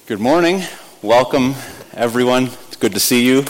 Good morning. Welcome, everyone. It's good to see you.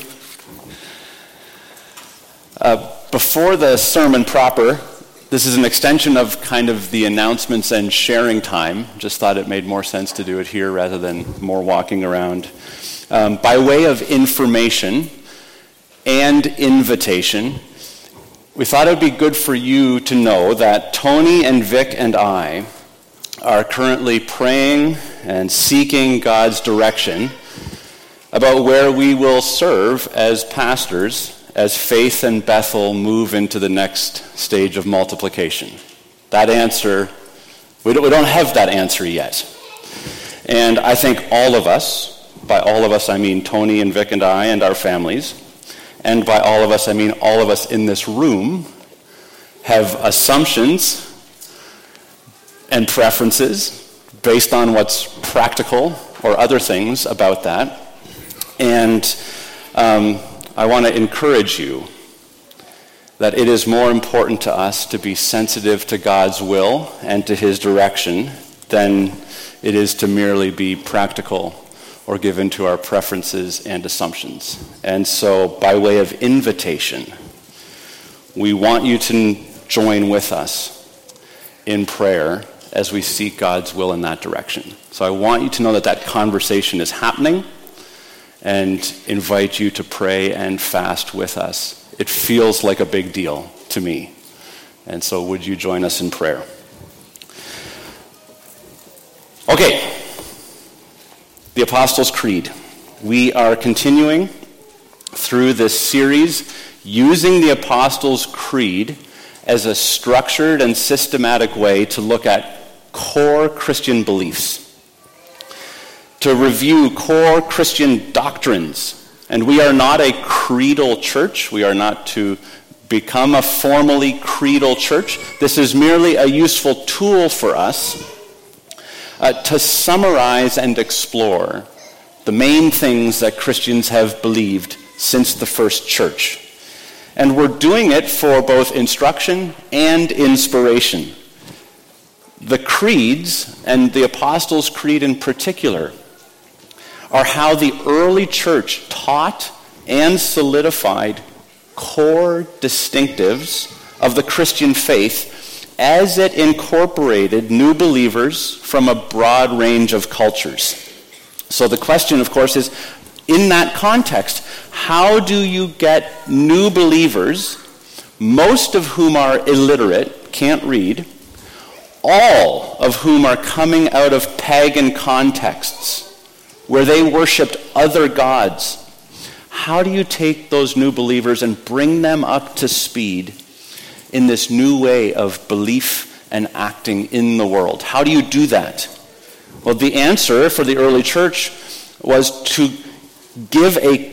Before the sermon proper, this is an extension of kind of the announcements and sharing time. Just thought it made more sense to do it here rather than more walking around. By way of information and invitation, we thought it would be good for you to know that Tony and Vic and I are currently praying and seeking God's direction about where we will serve as pastors as Faith and Bethel move into the next stage of multiplication. That answer, we don't have that answer yet. And I think all of us, by all of us I mean Tony and Vic and I and our families, and by all of us I mean all of us in this room, have assumptions and preferences based on what's practical or other things about that. And I want to encourage you that it is more important to us to be sensitive to God's will and to his direction than it is to merely be practical or give in to our preferences and assumptions. And so, by way of invitation, we want you to join with us in prayer as we seek God's will in that direction. So I want you to know that conversation is happening and invite you to pray and fast with us. It feels like a big deal to me. And so would you join us in prayer? Okay. The Apostles' Creed. We are continuing through this series using the Apostles' Creed as a structured and systematic way to look at core Christian beliefs, to review core Christian doctrines. And we are not a creedal church. We are not to become a formally creedal church. This is merely a useful tool for us to summarize and explore the main things that Christians have believed since the first church. And we're doing it for both instruction and inspiration. The creeds, and the Apostles' Creed in particular, are how the early church taught and solidified core distinctives of the Christian faith as it incorporated new believers from a broad range of cultures. So the question, of course, is, in that context, how do you get new believers, most of whom are illiterate, can't read, all of whom are coming out of pagan contexts where they worshipped other gods? How do you take those new believers and bring them up to speed in this new way of belief and acting in the world? How do you do that? Well, the answer for the early church was to give the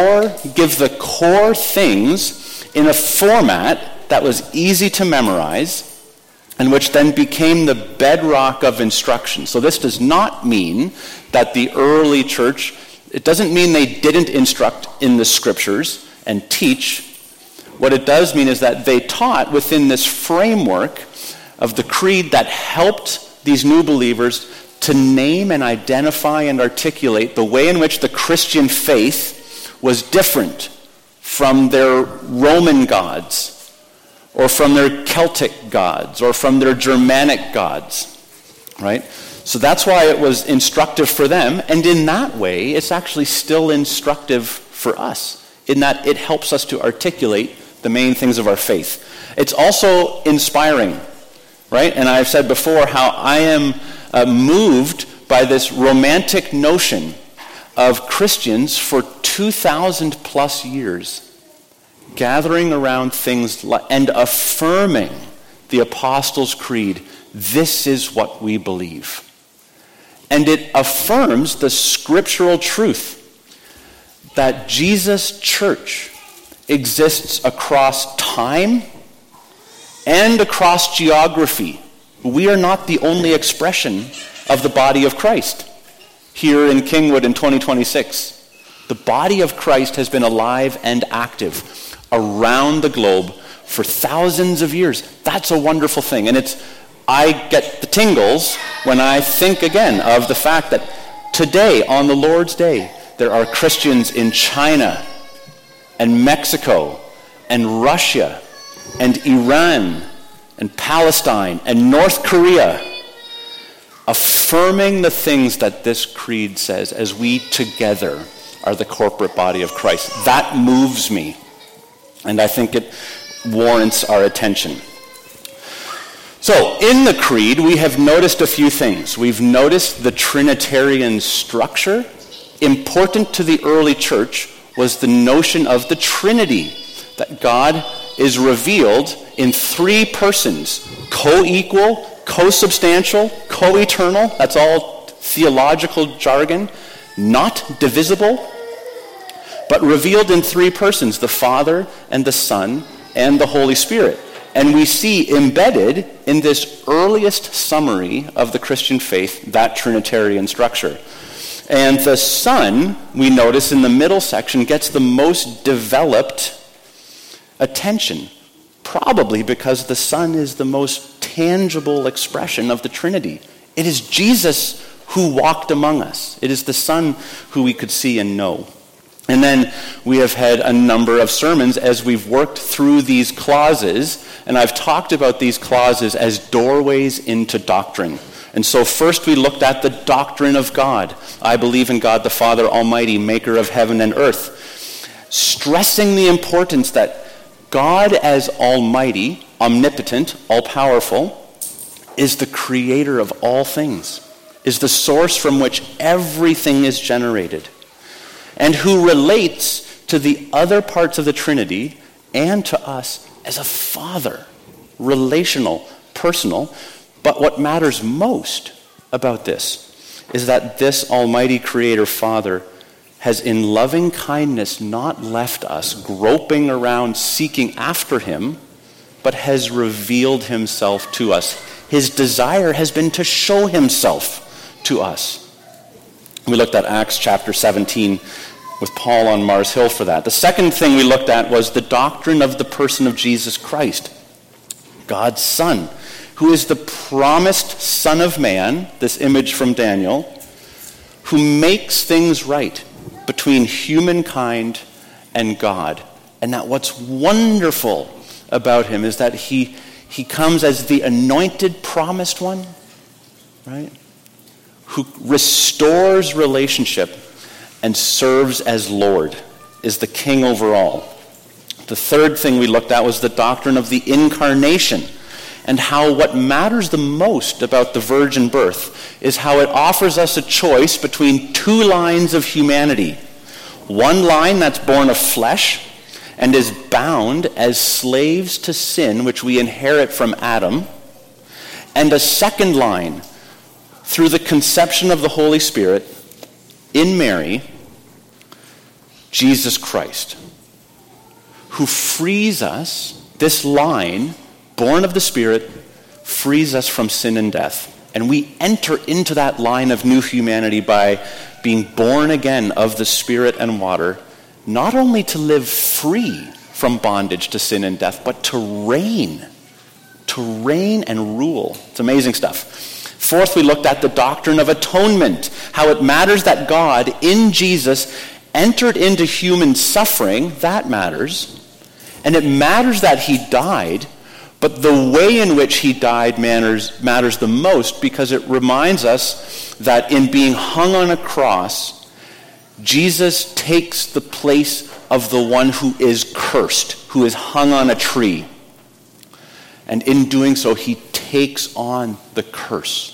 core things in a format that was easy to memorize, and which then became the bedrock of instruction. So this does not mean that the early church, it doesn't mean they didn't instruct in the scriptures and teach. What it does mean is that they taught within this framework of the creed that helped these new believers to name and identify and articulate the way in which the Christian faith was different from their Roman gods, or from their Celtic gods, or from their Germanic gods, right? So that's why it was instructive for them, and in that way, it's actually still instructive for us, in that it helps us to articulate the main things of our faith. It's also inspiring, right? And I've said before how I am moved by this romantic notion of Christians for 2,000 plus years gathering around things and affirming the Apostles' Creed. This is what we believe. And it affirms the scriptural truth that Jesus' church exists across time and across geography. We are not the only expression of the body of Christ here in Kingwood in 2026. The body of Christ has been alive and active around the globe for thousands of years. That's a wonderful thing. And I get the tingles when I think again of the fact that today, on the Lord's Day, there are Christians in China and Mexico and Russia and Iran and Palestine and North Korea affirming the things that this creed says as we together are the corporate body of Christ. That moves me, and I think it warrants our attention. So, in the creed, we have noticed a few things. We've noticed the Trinitarian structure. Important to the early church was the notion of the Trinity, that God is revealed in three persons, co-equal, co-substantial, co-eternal. That's all theological jargon. Not divisible, but revealed in three persons, the Father and the Son and the Holy Spirit. And we see embedded in this earliest summary of the Christian faith that Trinitarian structure. And the Son, we notice in the middle section, gets the most developed attention, probably because the Son is the most tangible expression of the Trinity. It is Jesus who walked among us. It is the Son who we could see and know. And then we have had a number of sermons as we've worked through these clauses, and I've talked about these clauses as doorways into doctrine. And so first we looked at the doctrine of God. I believe in God the Father Almighty, maker of heaven and earth, stressing the importance that God as almighty, omnipotent, all-powerful, is the creator of all things, is the source from which everything is generated, and who relates to the other parts of the Trinity and to us as a father, relational, personal. But what matters most about this is that this almighty creator father has in loving kindness not left us groping around seeking after him, but has revealed himself to us. His desire has been to show himself to us. We looked at Acts chapter 17 with Paul on Mars Hill for that. The second thing we looked at was the doctrine of the person of Jesus Christ, God's Son, who is the promised Son of Man, this image from Daniel, who makes things right between humankind and God. And that what's wonderful about him is that he comes as the anointed promised one, right? Who restores relationship and serves as Lord, is the king over all. The third thing we looked at was the doctrine of the incarnation, and how what matters the most about the virgin birth is how it offers us a choice between two lines of humanity. One line that's born of flesh and is bound as slaves to sin, which we inherit from Adam, and a second line through the conception of the Holy Spirit in Mary, Jesus Christ, who frees us. This line, born of the Spirit, frees us from sin and death. And we enter into that line of new humanity by being born again of the Spirit and water, not only to live free from bondage to sin and death, but to reign and rule. It's amazing stuff. Fourth, we looked at the doctrine of atonement, how it matters that God in Jesus entered into human suffering. That matters. And it matters that he died, but the way in which he died matters the most, because it reminds us that in being hung on a cross, Jesus takes the place of the one who is cursed, who is hung on a tree. And in doing so, he takes on the curse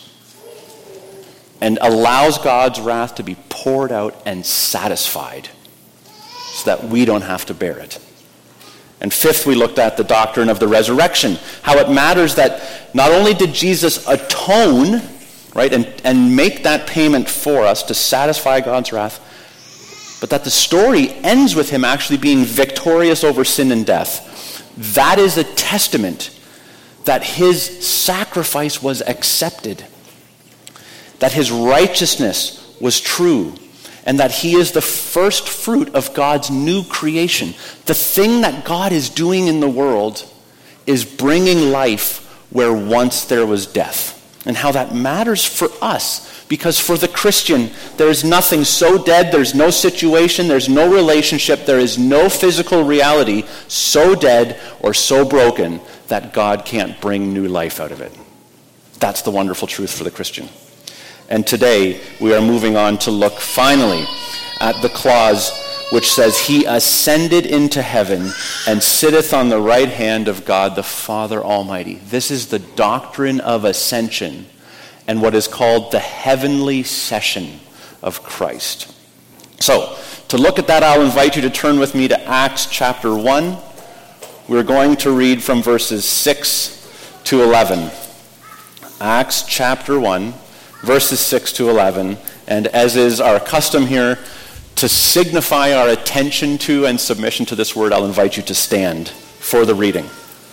and allows God's wrath to be poured out and satisfied so that we don't have to bear it. And fifth, we looked at the doctrine of the resurrection, how it matters that not only did Jesus atone, right, and make that payment for us to satisfy God's wrath, but that the story ends with him actually being victorious over sin and death. That is a testament that his sacrifice was accepted, that his righteousness was true, and that he is the first fruit of God's new creation. The thing that God is doing in the world is bringing life where once there was death. and how that matters for us. Because for the Christian, there is nothing so dead, there's no situation, there's no relationship, there is no physical reality so dead or so broken that God can't bring new life out of it. That's the wonderful truth for the Christian. And today, we are moving on to look finally at the clause which says, he ascended into heaven and sitteth on the right hand of God the Father Almighty. This is the doctrine of ascension and what is called the heavenly session of Christ. So, to look at that, I'll invite you to turn with me to Acts chapter 1. We're going to read from verses 6 to 11. Acts chapter 1, verses 6 to 11. And as is our custom here, to signify our attention to and submission to this word, I'll invite you to stand for the reading.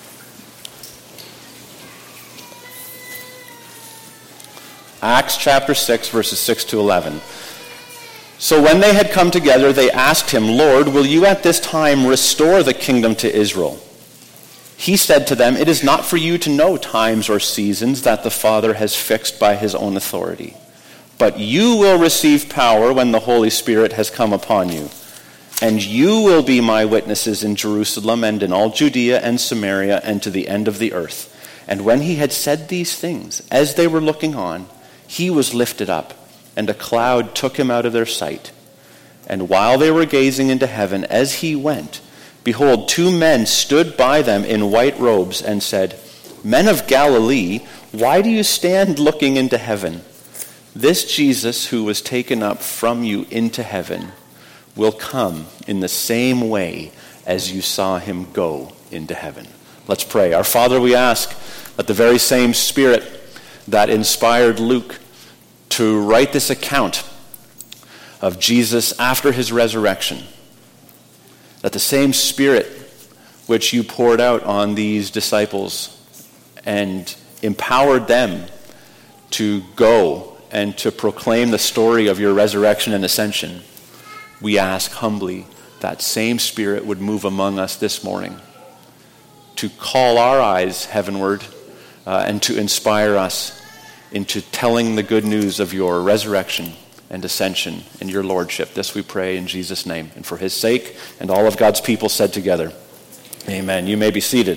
Acts chapter 6, verses 6 to 11. So when they had come together, they asked him, Lord, will you at this time restore the kingdom to Israel? He said to them, it is not for you to know times or seasons that the Father has fixed by his own authority. But you will receive power when the Holy Spirit has come upon you. And you will be my witnesses in Jerusalem and in all Judea and Samaria and to the end of the earth. And when he had said these things, as they were looking on, he was lifted up, and a cloud took him out of their sight. And while they were gazing into heaven as he went, behold, two men stood by them in white robes and said, Men of Galilee, why do you stand looking into heaven? This Jesus who was taken up from you into heaven will come in the same way as you saw him go into heaven. Let's pray. Our Father, we ask that the very same Spirit that inspired Luke to write this account of Jesus after his resurrection, that the same Spirit which you poured out on these disciples and empowered them to go and to proclaim the story of your resurrection and ascension, we ask humbly that same Spirit would move among us this morning to call our eyes heavenward and to inspire us into telling the good news of your resurrection and ascension and your lordship. This we pray in Jesus' name and for his sake, and all of God's people said together, amen. You may be seated.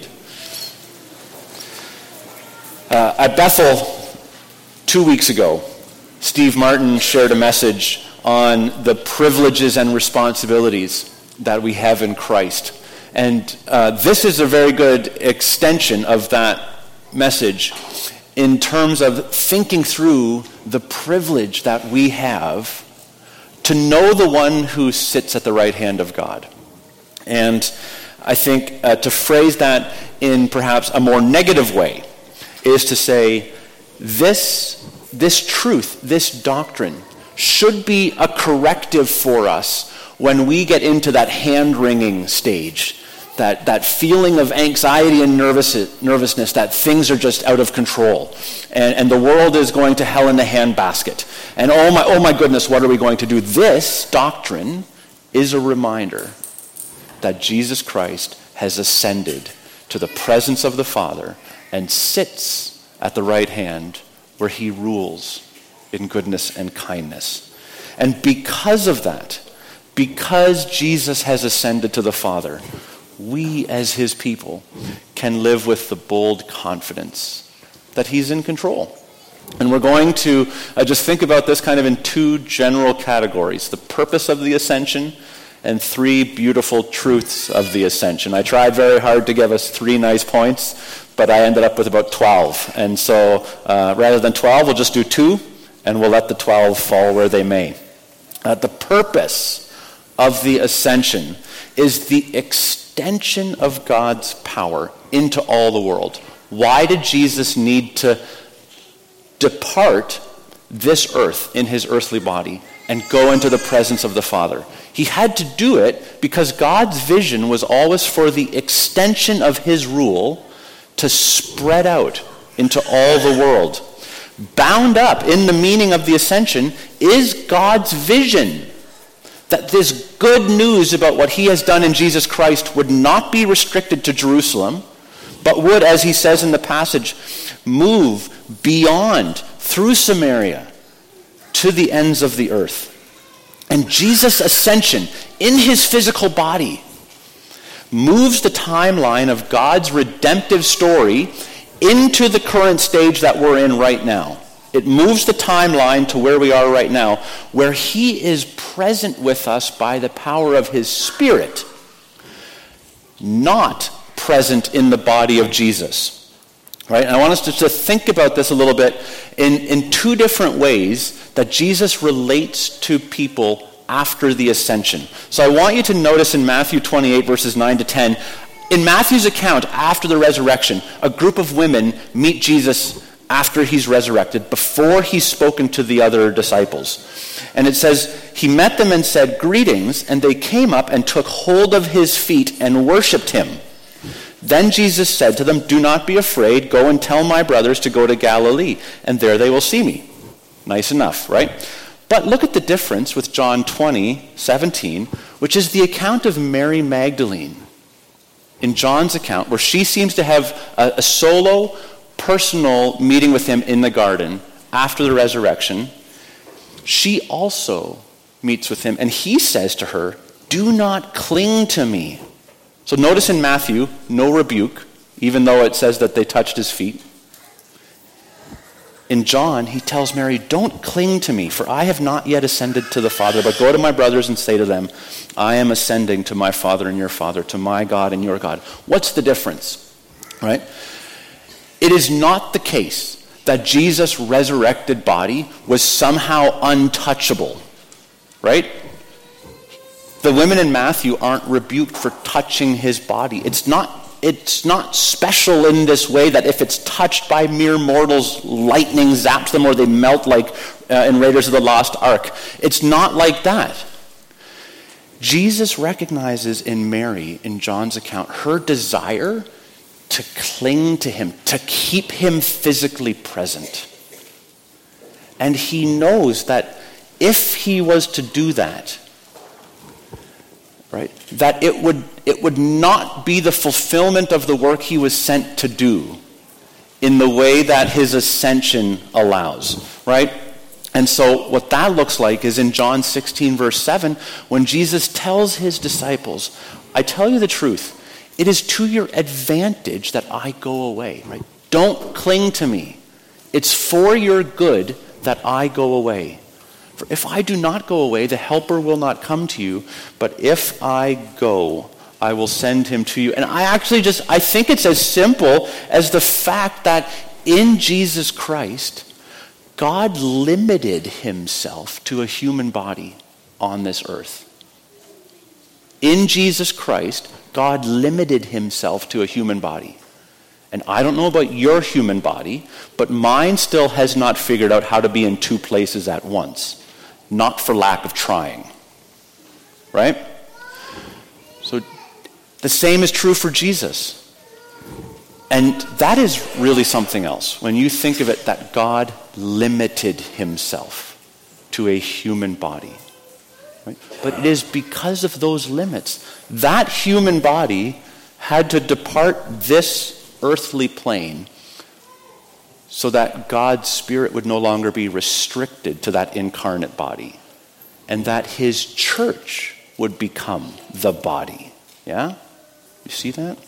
At Bethel 2 weeks ago, Steve Martin shared a message on the privileges and responsibilities that we have in Christ. And this is a very good extension of that message in terms of thinking through the privilege that we have to know the one who sits at the right hand of God. And I think to phrase that in perhaps a more negative way is to say this truth, this doctrine, should be a corrective for us when we get into that hand-wringing stage, that feeling of anxiety and nervousness that things are just out of control, and the world is going to hell in a handbasket. And oh my goodness, what are we going to do? This doctrine is a reminder that Jesus Christ has ascended to the presence of the Father and sits at the right hand where he rules in goodness and kindness. And because of that, because Jesus has ascended to the Father, we as his people can live with the bold confidence that he's in control. And we're going to just think about this kind of in two general categories: the purpose of the ascension and three beautiful truths of the ascension. I tried very hard to give us 3 nice points, but I ended up with about 12. And so rather than 12, we'll just do 2, and we'll let the 12 fall where they may. The purpose of the ascension is the extension of God's power into all the world. Why did Jesus need to depart this earth in his earthly body and go into the presence of the Father? He had to do it because God's vision was always for the extension of his rule to spread out into all the world. Bound up in the meaning of the ascension is God's vision that this good news about what he has done in Jesus Christ would not be restricted to Jerusalem, but would, as he says in the passage, move beyond, through Samaria, to the ends of the earth. And Jesus' ascension in his physical body moves the timeline of God's redemptive story into the current stage that we're in right now. It moves the timeline to where we are right now, where he is present with us by the power of his Spirit, not present in the body of Jesus. Right? And I want us to think about this a little bit in two different ways that Jesus relates to people after the ascension. So I want you to notice in Matthew 28, verses 9 to 10, in Matthew's account after the resurrection, a group of women meet Jesus after he's resurrected, before he's spoken to the other disciples. And it says, he met them and said, "Greetings," and they came up and took hold of his feet and worshipped him. Then Jesus said to them, "Do not be afraid. Go and tell my brothers to go to Galilee, and there they will see me." Nice enough, right? But look at the difference with John 20:17, which is the account of Mary Magdalene. In John's account, where she seems to have a solo, personal meeting with him in the garden after the resurrection, she also meets with him, and he says to her, "Do not cling to me." So notice in Matthew, no rebuke, even though it says that they touched his feet. In John, he tells Mary, "Don't cling to me, for I have not yet ascended to the Father, but go to my brothers and say to them, I am ascending to my Father and your Father, to my God and your God." What's the difference? Right? It is not the case that Jesus' resurrected body was somehow untouchable. Right? The women in Matthew aren't rebuked for touching his body. It's not special in this way that if it's touched by mere mortals, lightning zaps them or they melt like in Raiders of the Lost Ark. It's not like that. Jesus recognizes in Mary, in John's account, her desire to cling to him, to keep him physically present. And he knows that if he was to do that, right, that it would not be the fulfillment of the work he was sent to do in the way that his ascension allows, right? And so what that looks like is in John 16, verse 7, when Jesus tells his disciples, "I tell you the truth, it is to your advantage that I go away," right? Don't cling to me. It's for your good that I go away. "For if I do not go away, the Helper will not come to you, but if I go, I will send him to you." And I think it's as simple as the fact that in Jesus Christ, God limited himself to a human body on this earth. In Jesus Christ, God limited himself to a human body. And I don't know about your human body, but mine still has not figured out how to be in two places at once. Not for lack of trying. Right? So the same is true for Jesus. And that is really something else. When you think of it, that God limited himself to a human body. Right? But it is because of those limits. That human body had to depart this earthly plane so that God's Spirit would no longer be restricted to that incarnate body, and that his church would become the body. Yeah? You see that?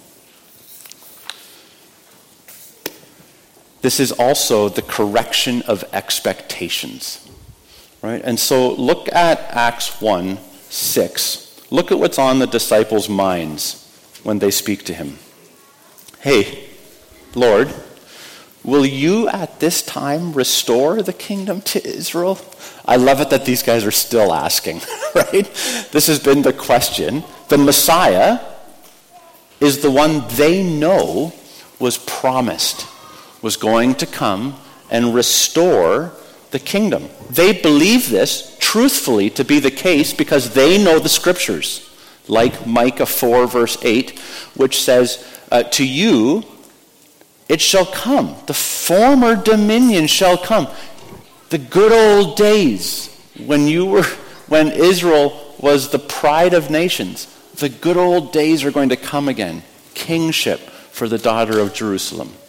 This is also the correction of expectations. Right? And so look at Acts 1:6. Look at what's on the disciples' minds when they speak to him. "Hey, Lord, will you at this time restore the kingdom to Israel?" I love it that these guys are still asking, right? This has been the question. The Messiah is the one they know was promised, was going to come and restore the kingdom. They believe this truthfully to be the case because they know the scriptures, like Micah 4, verse 8, which says, "To you it shall come. The former dominion shall come." The good old days when Israel was the pride of nations, the good old days are going to come again. Kingship for the daughter of Jerusalem.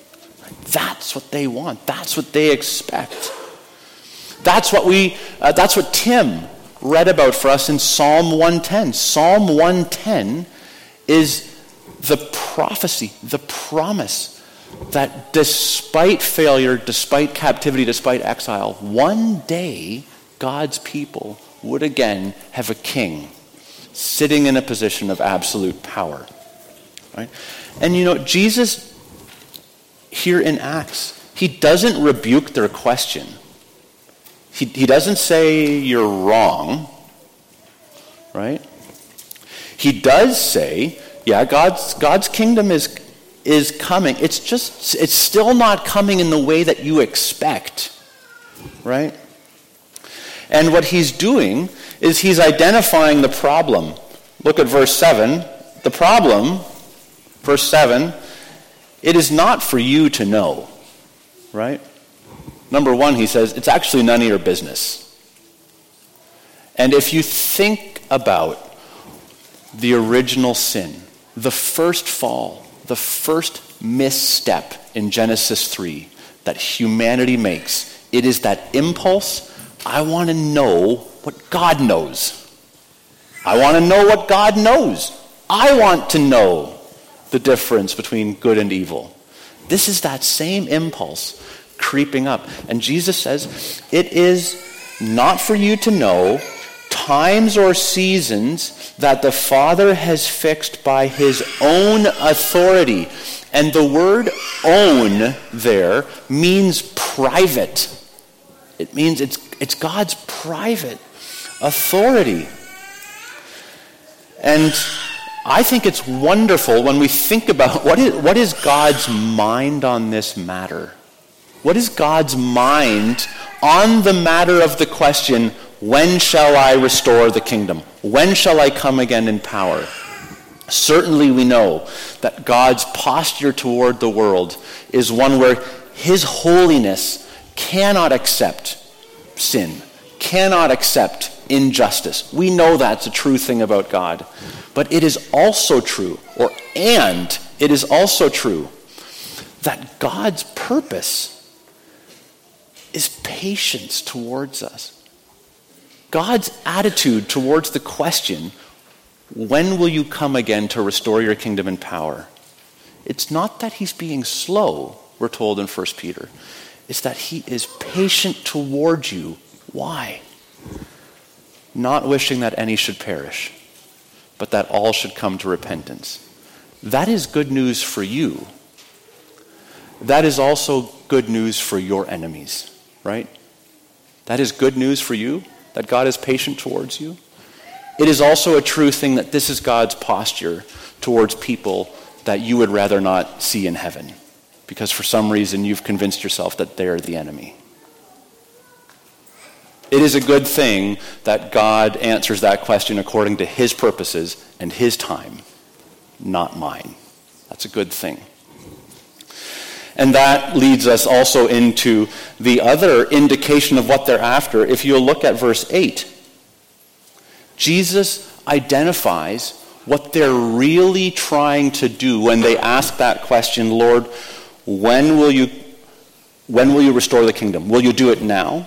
That's what they want. That's what they expect. That's what Tim read about for us in Psalm 110. Psalm 110 is the prophecy, the promise that despite failure, despite captivity, despite exile, one day God's people would again have a king sitting in a position of absolute power. Right? And Jesus here in Acts, he doesn't rebuke their question. He doesn't say you're wrong, right? He does say, yeah, God's kingdom is coming. It's still not coming in the way that you expect, right? And what he's doing is he's identifying the problem. Look at verse 7. The problem, verse 7, it is not for you to know, right? Number one, he says, it's actually none of your business. And if you think about the original sin, the first fall, the first misstep in Genesis 3 that humanity makes, it is that impulse, I want to know what God knows. I want to know what God knows. I want to know the difference between good and evil. This is that same impulse creeping up. And Jesus says, it is not for you to know times or seasons that the Father has fixed by his own authority. And the word own there means private. It means it's God's private authority. And I think it's wonderful when we think about what is God's mind on this matter. What is God's mind on the matter of the question, when shall I restore the kingdom? When shall I come again in power? Certainly we know that God's posture toward the world is one where his holiness cannot accept sin, cannot accept injustice. We know that's a true thing about God. But it is also true, and it is also true that God's purpose is patience towards us. God's attitude towards the question, when will you come again to restore your kingdom and power? It's not that he's being slow, we're told in 1 Peter. It's that he is patient towards you. Why? Not wishing that any should perish, but that all should come to repentance. That is good news for you. That is also good news for your enemies. Right? That is good news for you, that God is patient towards you. It is also a true thing that this is God's posture towards people that you would rather not see in heaven, because for some reason you've convinced yourself that they're the enemy. It is a good thing that God answers that question according to his purposes and his time, not mine. That's a good thing. And that leads us also into the other indication of what they're after. If you look at verse 8, Jesus identifies what they're really trying to do when they ask that question, Lord, when will you restore the kingdom? Will you do it now?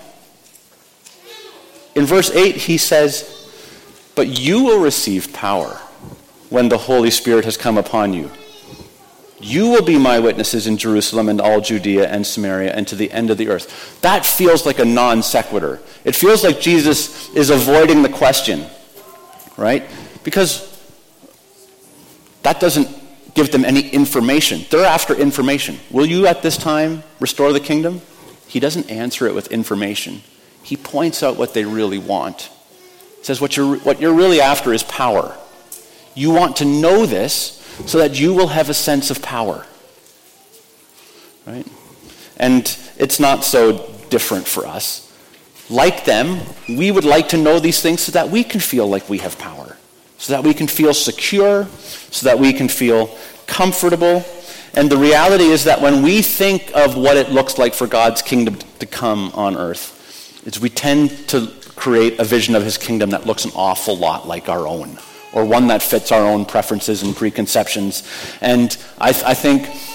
In verse 8, he says, but you will receive power when the Holy Spirit has come upon you. You will be my witnesses in Jerusalem and all Judea and Samaria and to the end of the earth. That feels like a non sequitur. It feels like Jesus is avoiding the question, right? Because that doesn't give them any information. They're after information. Will you at this time restore the kingdom? He doesn't answer it with information. He points out what they really want. He says what you're really after is power. You want to know this so that you will have a sense of power. Right? And it's not so different for us. Like them, we would like to know these things so that we can feel like we have power, so that we can feel secure, so that we can feel comfortable. And the reality is that when we think of what it looks like for God's kingdom to come on earth, is we tend to create a vision of his kingdom that looks an awful lot like our own, or one that fits our own preferences and preconceptions. And I think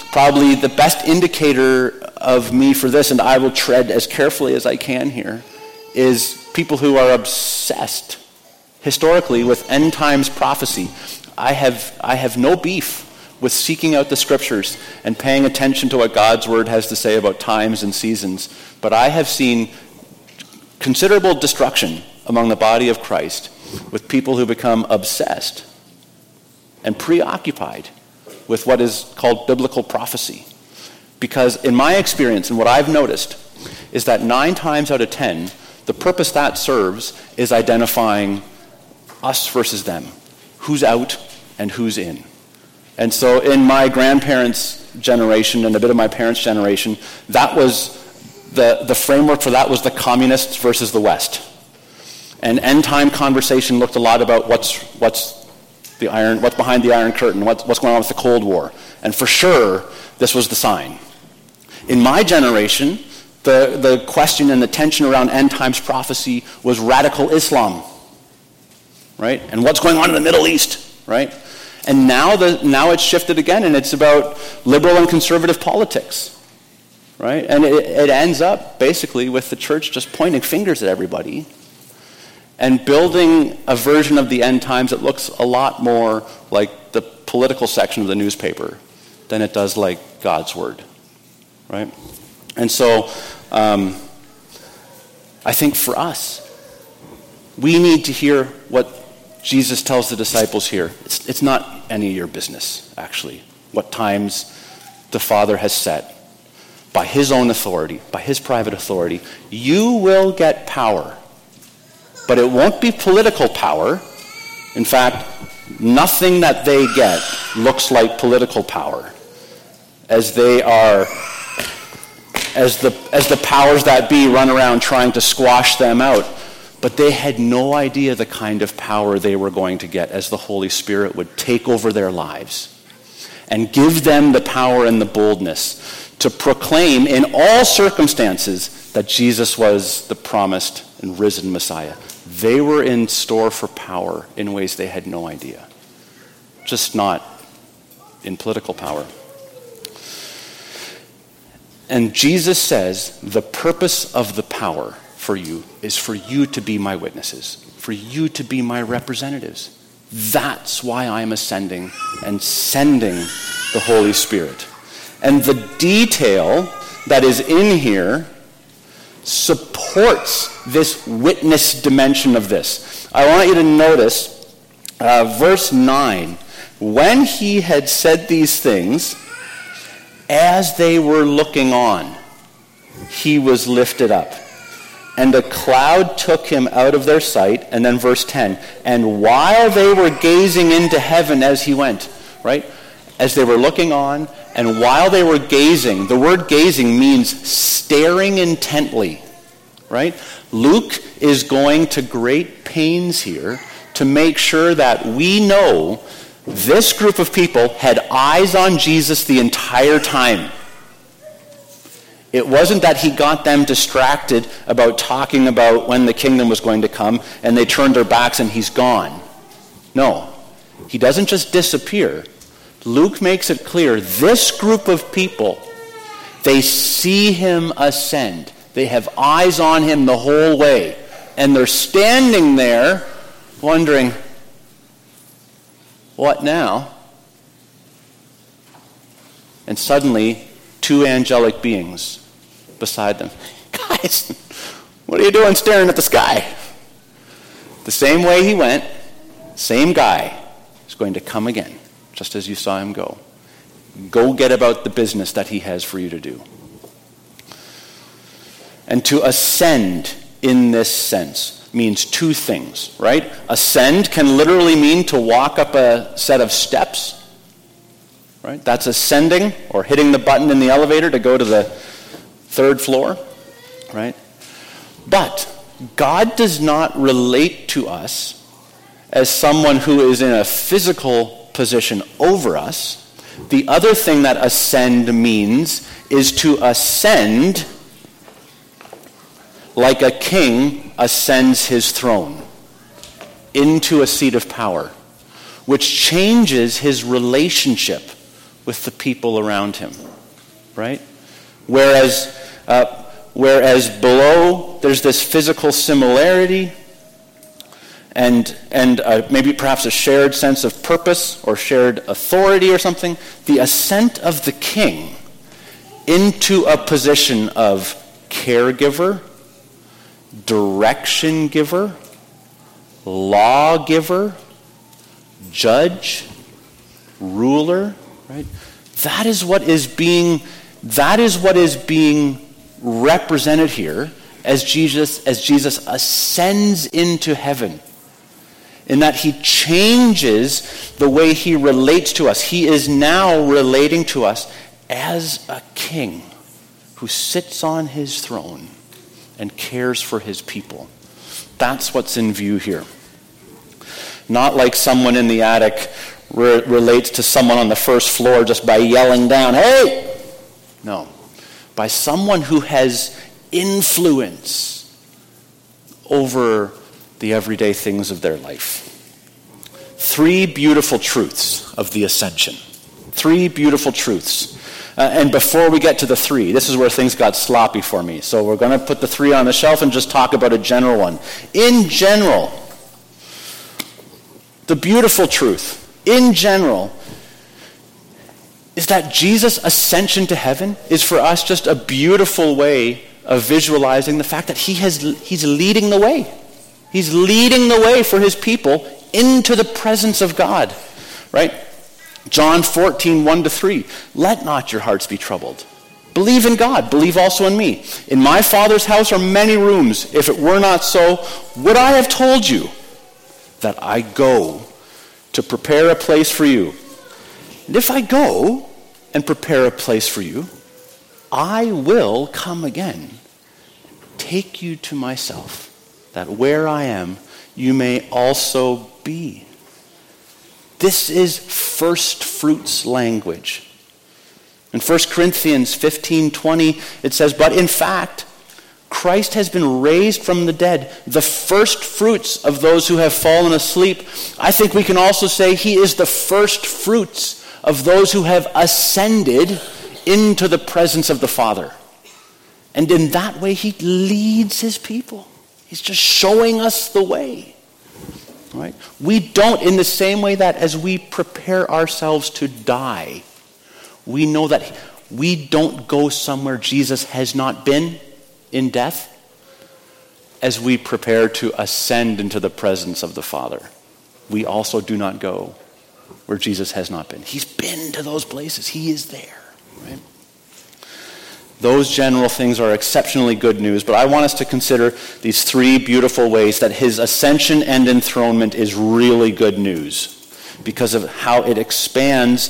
probably the best indicator of me for this, and I will tread as carefully as I can here, is people who are obsessed historically with end times prophecy. I have no beef with seeking out the scriptures and paying attention to what God's word has to say about times and seasons, but I have seen considerable destruction among the body of Christ with people who become obsessed and preoccupied with what is called biblical prophecy. Because in my experience and what I've noticed is that 9 times out of 10, the purpose that serves is identifying us versus them, who's out and who's in. And so in my grandparents' generation and a bit of my parents' generation, that was the framework for that was the communists versus the West. And end time conversation looked a lot about what's behind the Iron Curtain, what's going on with the Cold War. And for sure, this was the sign. In my generation, the question and the tension around end times prophecy was radical Islam, right? And what's going on in the Middle East, right? And now it's shifted again, and it's about liberal and conservative politics, right? And it ends up basically with the church just pointing fingers at everybody and building a version of the end times that looks a lot more like the political section of the newspaper than it does like God's word, right? And so I think for us, we need to hear what Jesus tells the disciples here. It's not any of your business, actually, what times the Father has set by his own authority, by his private authority. You will get power, but it won't be political power. In fact, nothing that they get looks like political power, as they are, as the powers that be run around trying to squash them out. But they had no idea the kind of power they were going to get as the Holy Spirit would take over their lives and give them the power and the boldness to proclaim in all circumstances that Jesus was the promised and risen Messiah. They were in store for power in ways they had no idea, just not in political power. And Jesus says the purpose of the power for you is for you to be my witnesses, for you to be my representatives. That's why I'm ascending and sending the Holy Spirit. And the detail that is in here supports this witness dimension of this. I want you to notice verse 9. When he had said these things, as they were looking on, he was lifted up. And a cloud took him out of their sight. And then verse 10. And while they were gazing into heaven as he went, right? As they were looking on, and while they were gazing, the word gazing means staring intently, right? Luke is going to great pains here to make sure that we know this group of people had eyes on Jesus the entire time. It wasn't that he got them distracted about talking about when the kingdom was going to come and they turned their backs and he's gone. No, he doesn't just disappear. Luke makes it clear this group of people, they see him ascend. They have eyes on him the whole way. And they're standing there wondering, what now? And suddenly, 2 angelic beings beside them. Guys, what are you doing staring at the sky? The same way he went, same guy is going to come again, just as you saw him go. Go get about the business that he has for you to do. And to ascend in this sense means 2 things, right? Ascend can literally mean to walk up a set of steps, right? That's ascending, or hitting the button in the elevator to go to the 3rd floor, right? But God does not relate to us as someone who is in a physical position over us. The other thing that ascend means is to ascend like a king ascends his throne into a seat of power, which changes his relationship with the people around him, right? Whereas below there's this physical similarity and maybe perhaps a shared sense of purpose or shared authority or something, the ascent of the king into a position of caregiver, direction giver, lawgiver, judge, ruler, right? That is what is being represented here as Jesus ascends into heaven. In that he changes the way he relates to us. He is now relating to us as a king who sits on his throne and cares for his people. That's what's in view here. Not like someone in the attic relates to someone on the first floor just by yelling down, "Hey!" No. By someone who has influence over the everyday things of their life. 3 beautiful truths of the ascension. 3 beautiful truths. And before we get to the 3, this is where things got sloppy for me. So we're going to put the 3 on the shelf and just talk about a general one. In general, the beautiful truth, in general, is that Jesus' ascension to heaven is for us just a beautiful way of visualizing the fact that he's leading the way. He's leading the way for his people into the presence of God, right? John 14, 1-3. Let not your hearts be troubled. Believe in God. Believe also in me. In my Father's house are many rooms. If it were not so, would I have told you that I go to prepare a place for you? And if I go and prepare a place for you, I will come again, take you to myself, that where I am, you may also be. This is first fruits language. In 1 Corinthians 15:20, it says, "But in fact, Christ has been raised from the dead, the first fruits of those who have fallen asleep." I think we can also say he is the first fruits of those who have ascended into the presence of the Father. And in that way, he leads his people. He's just showing us the way. Right? We don't, in the same way that as we prepare ourselves to die, we know that we don't go somewhere Jesus has not been in death as we prepare to ascend into the presence of the Father. We also do not go where Jesus has not been. He's been to those places. He is there. Right? Those general things are exceptionally good news, but I want us to consider these 3 beautiful ways that his ascension and enthronement is really good news because of how it expands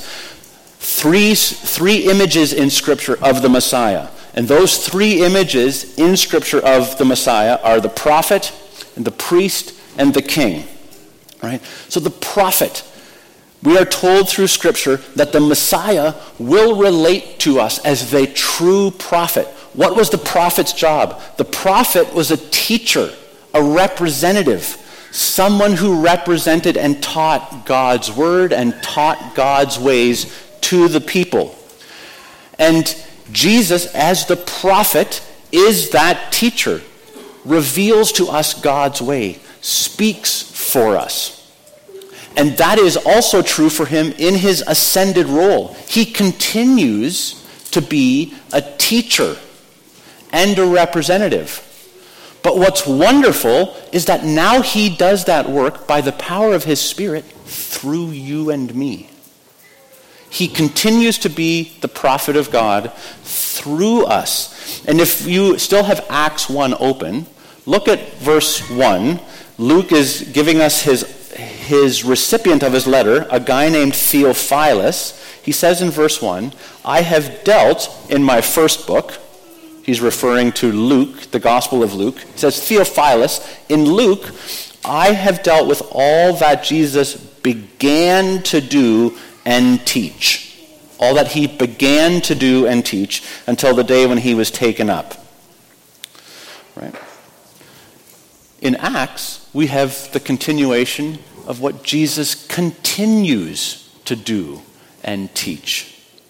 three images in Scripture of the Messiah. And those 3 images in Scripture of the Messiah are the prophet, and the priest, and the king. Right? So the prophet, we are told through Scripture that the Messiah will relate to us as the true prophet. What was the prophet's job? The prophet was a teacher, a representative, someone who represented and taught God's word and taught God's ways to the people. And Jesus, as the prophet, is that teacher, reveals to us God's way, speaks for us. And that is also true for him in his ascended role. He continues to be a teacher and a representative. But what's wonderful is that now he does that work by the power of his Spirit through you and me. He continues to be the prophet of God through us. And if you still have Acts 1 open, look at verse 1. Luke is giving us his recipient of his letter, a guy named Theophilus. He says in verse 1, "I have dealt in my first book," he's referring to Luke, the Gospel of Luke. He says, "Theophilus, in Luke, I have dealt with all that Jesus began to do and teach." All that he began to do and teach until the day when he was taken up. Right? In Acts, we have the continuation of what Jesus continues to do and teach.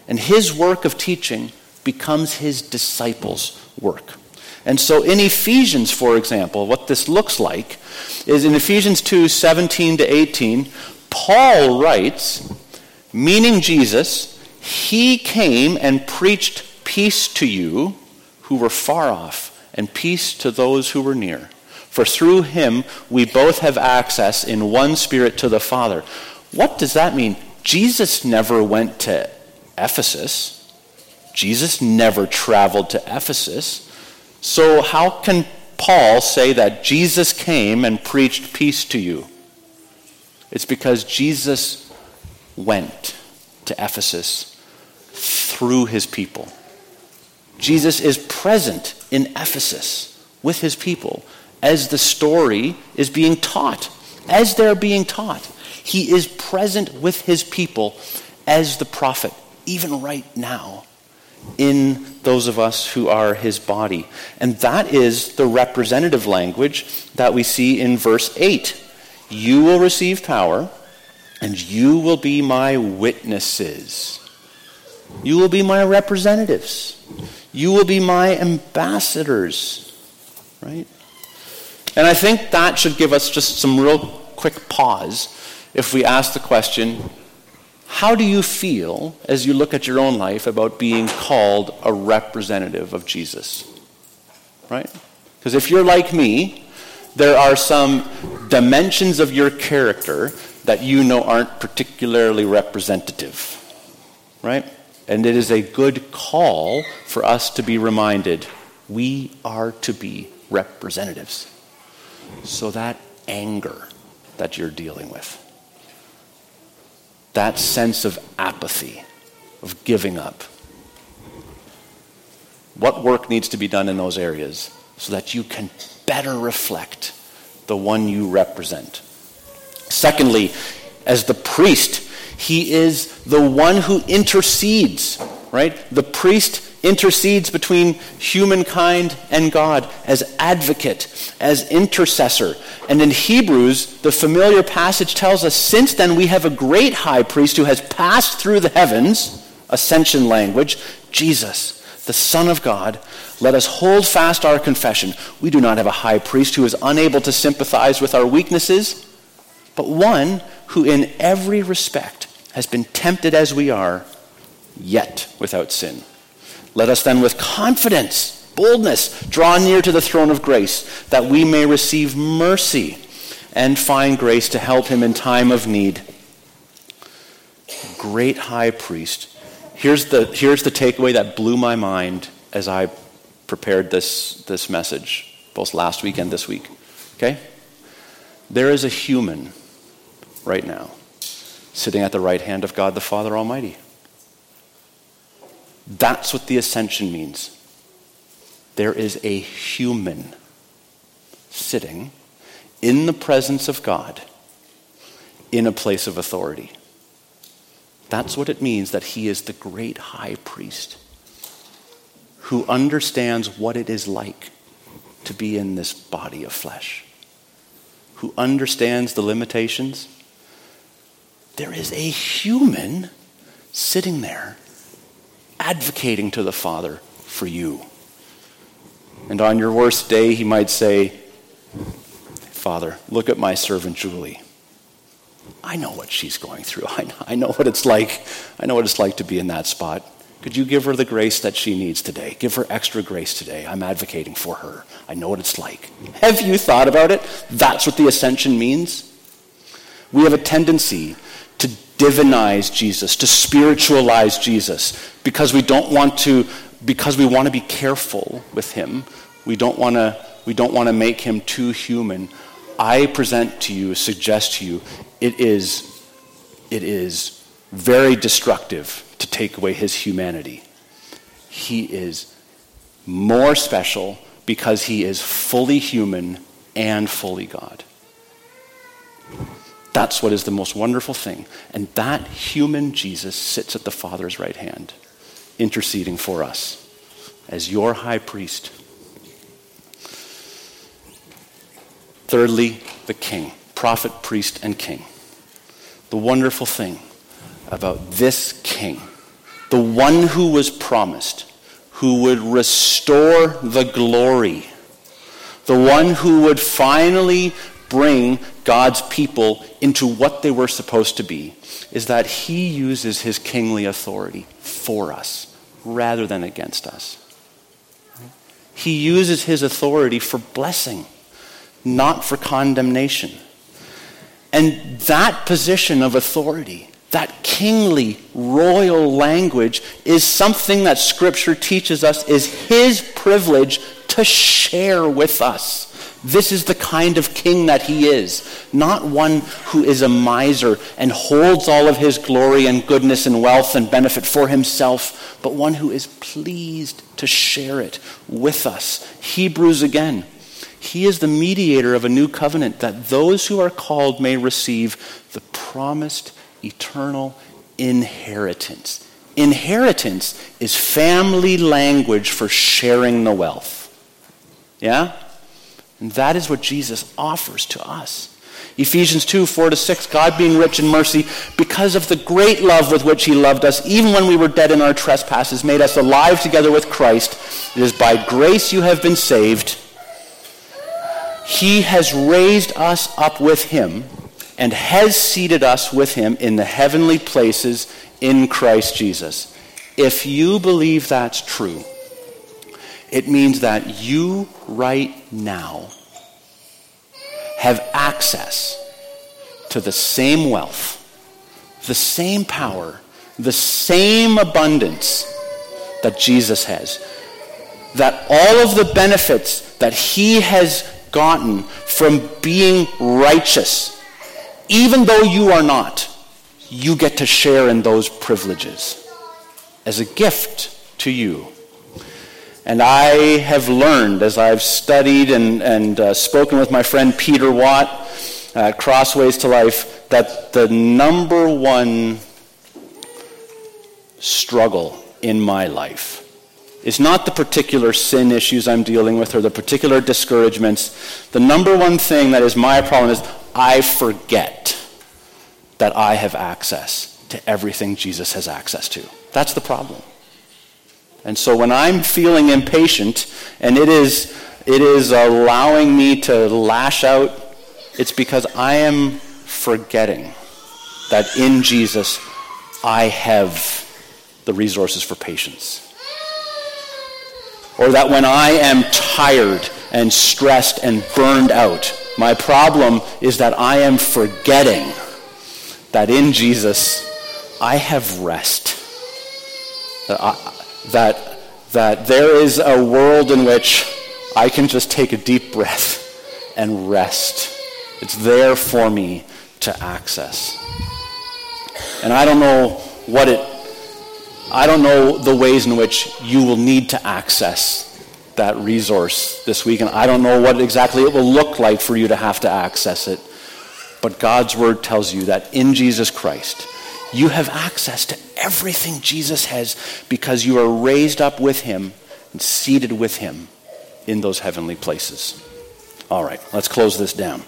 And his work of teaching becomes his disciples' work. And so in Ephesians, for example, what this looks like is in Ephesians 2:17-18, Paul writes, meaning Jesus, he came and preached peace to you who were far off, and peace to those who were near. For through him we both have access in one Spirit to the Father. What does that mean? Jesus never went to Ephesus. Jesus never traveled to Ephesus. So how can Paul say that Jesus came and preached peace to you? It's because Jesus went to Ephesus through his people. Jesus is present in Ephesus with his people as the story is being taught, as they're being taught. He is present with his people as the prophet, even right now, in those of us who are his body. And that is the representative language that we see in verse 8. You will receive power, and you will be my witnesses. You will be my representatives. You will be my ambassadors. Right? And I think that should give us just some real quick pause if we ask the question, how do you feel as you look at your own life about being called a representative of Jesus? Right? Because if you're like me, there are some dimensions of your character that you know aren't particularly representative. Right? And it is a good call for us to be reminded we are to be representatives. So that anger that you're dealing with, that sense of apathy, of giving up, what work needs to be done in those areas so that you can better reflect the one you represent? Secondly, as the priest, he is the one who intercedes, right? The priest intercedes between humankind and God as advocate, as intercessor. And in Hebrews, the familiar passage tells us, since then we have a great high priest who has passed through the heavens, ascension language, Jesus, the Son of God. Let us hold fast our confession. We do not have a high priest who is unable to sympathize with our weaknesses, but one who in every respect has been tempted as we are, yet without sin. Let us then with confidence, boldness, draw near to the throne of grace, that we may receive mercy and find grace to help him in time of need. Great high priest. Here's the takeaway that blew my mind as I prepared this message, both last week and this week. Okay? There is a human right now sitting at the right hand of God the Father Almighty. That's what the ascension means. There is a human sitting in the presence of God in a place of authority. That's what it means that he is the great high priest who understands what it is like to be in this body of flesh, who understands the limitations. There is a human sitting there advocating to the Father for you. And on your worst day, he might say, Father, look at my servant Julie. I know what she's going through. I know what it's like. I know what it's like to be in that spot. Could you give her the grace that she needs today? Give her extra grace today. I'm advocating for her. I know what it's like. Have you thought about it? That's what the ascension means. We have a tendency to divinize Jesus, to spiritualize Jesus, because we want to be careful with him. We don't want to make him too human. I present to you, suggest to you, it is very destructive to take away his humanity. He is more special because he is fully human and fully God. That's what is the most wonderful thing. And that human Jesus sits at the Father's right hand, interceding for us as your high priest. Thirdly, the king, prophet, priest, and king. The wonderful thing about this king the one who was promised, who would restore the glory, the one who would finally bring God's people into what they were supposed to be, is that he uses his kingly authority for us rather than against us. He uses his authority for blessing, not for condemnation. And that position of authority, that kingly, royal language, is something that Scripture teaches us is his privilege to share with us. This is the kind of king that he is, not one who is a miser and holds all of his glory and goodness and wealth and benefit for himself, but one who is pleased to share it with us. Hebrews again. He is the mediator of a new covenant that those who are called may receive the promised eternal inheritance. Inheritance is family language for sharing the wealth. Yeah? And that is what Jesus offers to us. Ephesians 2, 4-6, God being rich in mercy, because of the great love with which he loved us, even when we were dead in our trespasses, made us alive together with Christ. It is by grace you have been saved. He has raised us up with him and has seated us with him in the heavenly places in Christ Jesus. If you believe that's true, it means that you right now have access to the same wealth, the same power, the same abundance that Jesus has. That all of the benefits that he has gotten from being righteous, even though you are not, you get to share in those privileges as a gift to you. And I have learned, as I've studied and spoken with my friend Peter Watt at Crossways to Life, that the number one struggle in my life is not the particular sin issues I'm dealing with or the particular discouragements. The number one thing that is my problem is I forget that I have access to everything Jesus has access to. That's the problem. And so when I'm feeling impatient and it is allowing me to lash out, it's because I am forgetting that in Jesus I have the resources for patience. Or that when I am tired and stressed and burned out, my problem is that I am forgetting that in Jesus I have rest. That there is a world in which I can just take a deep breath and rest. It's there for me to access. And I don't know the ways in which you will need to access that resource this week, and I don't know what exactly it will look like for you to have to access it. But God's word tells you that in Jesus Christ, you have access to everything Jesus has because you are raised up with him and seated with him in those heavenly places. All right, let's close this down.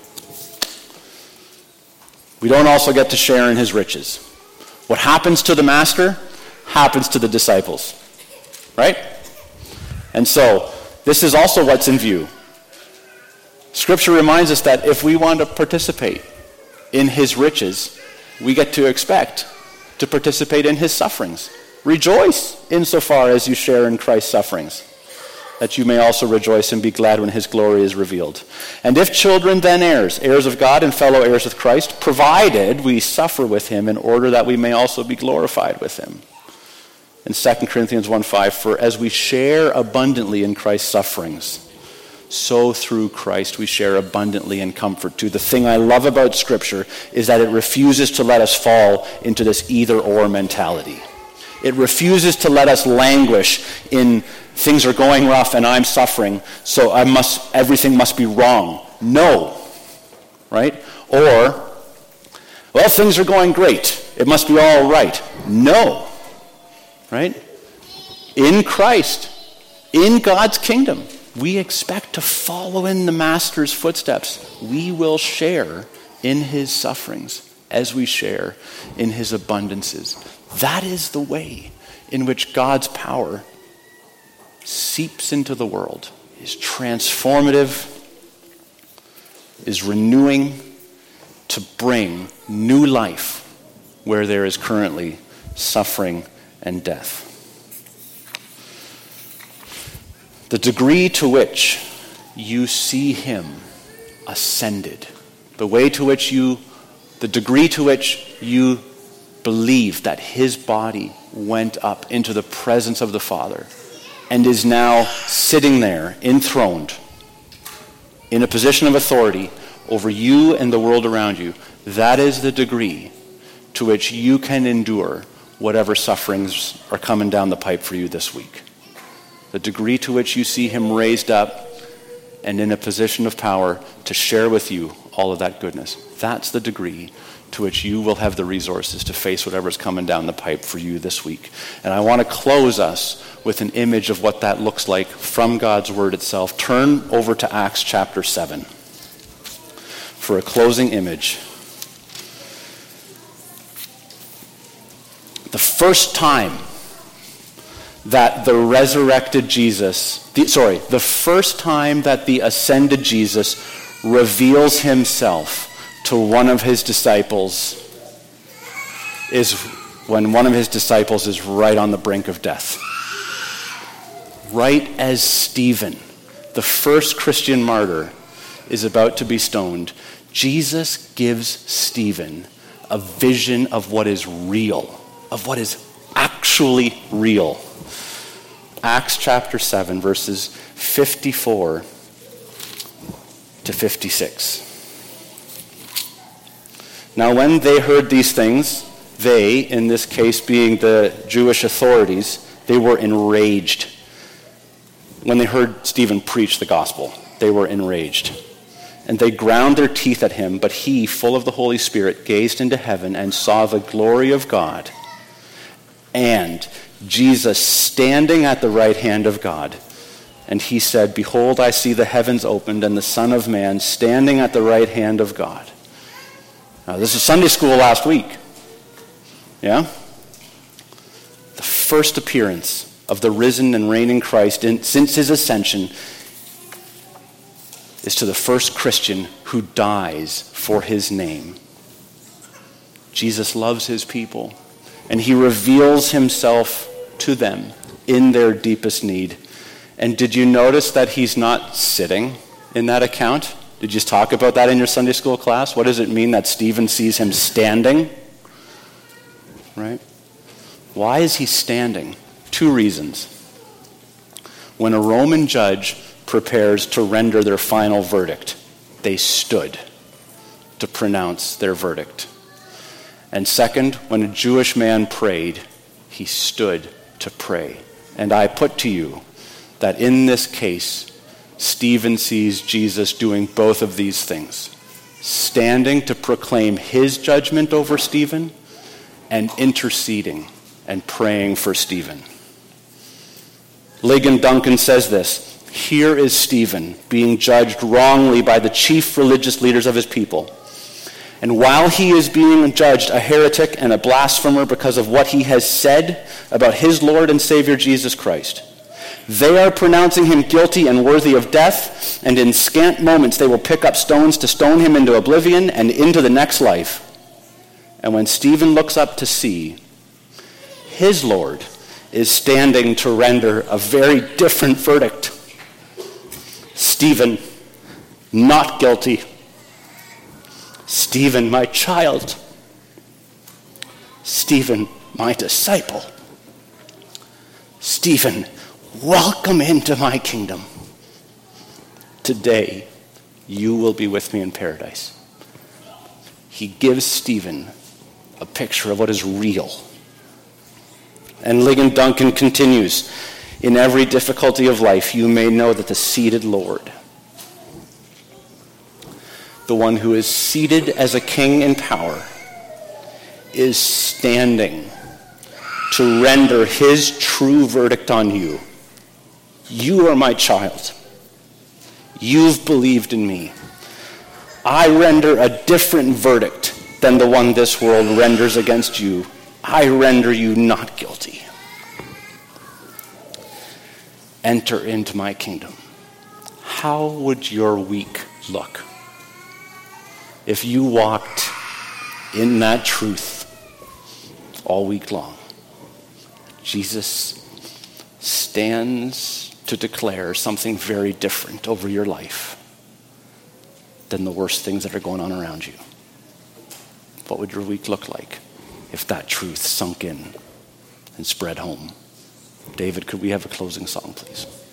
We don't also get to share in his riches. What happens to the master happens to the disciples, right? And so this is also what's in view. Scripture reminds us that if we want to participate in his riches, we get to expect to participate in his sufferings. Rejoice insofar as you share in Christ's sufferings, that you may also rejoice and be glad when his glory is revealed. And if children, then heirs, heirs of God and fellow heirs with Christ, provided we suffer with him in order that we may also be glorified with him. In 2 Corinthians 1:5, for as we share abundantly in Christ's sufferings, so through Christ we share abundantly in comfort too. The thing I love about Scripture is that it refuses to let us fall into this either-or mentality. It refuses to let us languish in things are going rough and I'm suffering, so everything must be wrong. No. Right? Or, well, things are going great. It must be all right. No. Right? In Christ, in God's kingdom, we expect to follow in the Master's footsteps. We will share in his sufferings as we share in his abundances. That is the way in which God's power seeps into the world, is transformative, is renewing to bring new life where there is currently suffering and death. The degree to which you see him ascended, the degree to which you believe that his body went up into the presence of the Father and is now sitting there enthroned in a position of authority over you and the world around you, that is the degree to which you can endure whatever sufferings are coming down the pipe for you this week. The degree to which you see him raised up and in a position of power to share with you all of that goodness. That's the degree to which you will have the resources to face whatever's coming down the pipe for you this week. And I want to close us with an image of what that looks like from God's word itself. Turn over to Acts chapter 7 for a closing image. The first time that the resurrected the first time that the ascended Jesus reveals himself to one of his disciples is when one of his disciples is right on the brink of death. Right as Stephen, the first Christian martyr, is about to be stoned, Jesus gives Stephen a vision of what is real, of what is actually real. Acts chapter 7, verses 54 to 56. Now when they heard these things, they, in this case being the Jewish authorities, they were enraged. When they heard Stephen preach the gospel, they were enraged. And they ground their teeth at him, but he, full of the Holy Spirit, gazed into heaven and saw the glory of God, and Jesus standing at the right hand of God. And he said, "Behold, I see the heavens opened and the Son of Man standing at the right hand of God." Now, this is Sunday school last week. Yeah? The first appearance of the risen and reigning Christ since his ascension is to the first Christian who dies for his name. Jesus loves his people, and he reveals himself to them in their deepest need. And did you notice that he's not sitting in that account? Did you talk about that in your Sunday school class? What does it mean that Stephen sees him standing? Right? Why is he standing? 2 reasons. When a Roman judge prepares to render their final verdict, they stood to pronounce their verdict. And second, when a Jewish man prayed, he stood to pray. And I put to you that in this case, Stephen sees Jesus doing both of these things, standing to proclaim his judgment over Stephen and interceding and praying for Stephen. Ligon Duncan says this: "Here is Stephen being judged wrongly by the chief religious leaders of his people. And while he is being judged a heretic and a blasphemer because of what he has said about his Lord and Savior Jesus Christ, they are pronouncing him guilty and worthy of death, and in scant moments they will pick up stones to stone him into oblivion and into the next life. And when Stephen looks up to see, his Lord is standing to render a very different verdict. Stephen, not guilty. Stephen, my child. Stephen, my disciple. Stephen, welcome into my kingdom. Today, you will be with me in paradise." He gives Stephen a picture of what is real. And Ligon Duncan continues, "In every difficulty of life, you may know that the seated Lord, the one who is seated as a king in power, is standing to render his true verdict on you. You are my child. You've believed in me. I render a different verdict than the one this world renders against you. I render you not guilty." enter into my kingdom. How would your week look if you walked in that truth all week long? Jesus stands to declare something very different over your life than the worst things that are going on around you. What would your week look like if that truth sunk in and spread home? David, could we have a closing song, please?